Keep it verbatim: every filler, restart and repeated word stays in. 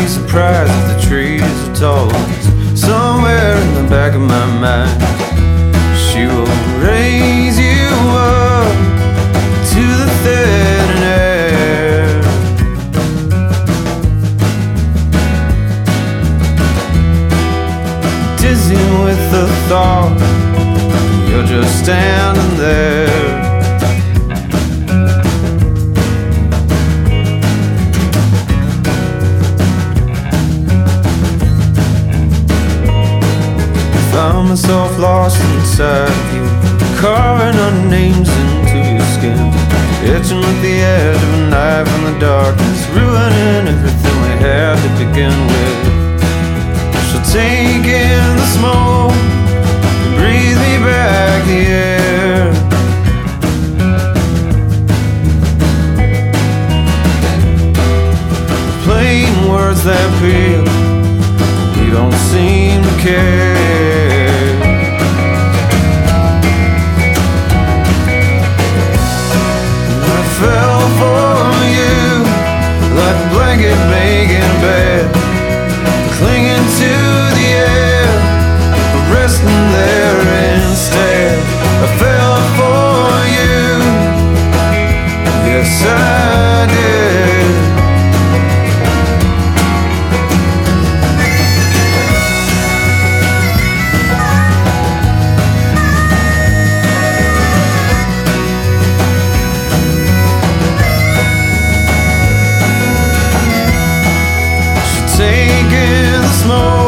be surprised if the trees are tall. Somewhere in the back of my mind, she will raise you up to the thin air. Dizzy with the thought you're just standing there. Found myself lost inside you, carving our names into your skin, itching with the edge of a knife in the darkness, ruining everything we had to begin with. She'll take in the smoke and breathe me back the air. Plain words that peel, we don't seem to care. Fell for you like a blanket making a bed, clinging to the air, but resting there instead. I fell for you, yes I did. Taking the smoke